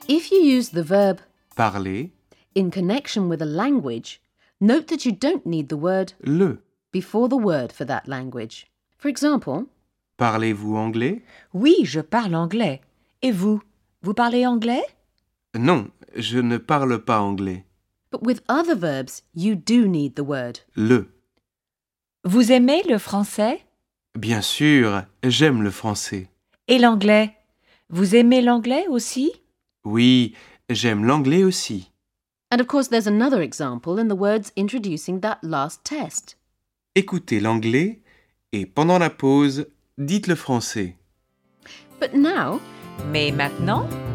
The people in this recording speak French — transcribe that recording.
If you use the verb parler, in connection with a language, note that you don't need the word le. before the word for that language. For example, Parlez-vous anglais? Oui, je parle anglais. Et vous? Vous parlez anglais? Non, je ne parle pas anglais. but with other verbs, you do need the word. Le. Vous aimez le français? Bien sûr, j'aime le français. Et l'anglais? Vous aimez l'anglais aussi? Oui, j'aime l'anglais aussi. And of course, there's another example in the words introducing that last test. Écoutez l'anglais et pendant la pause, dites le français. But now, Mais maintenant?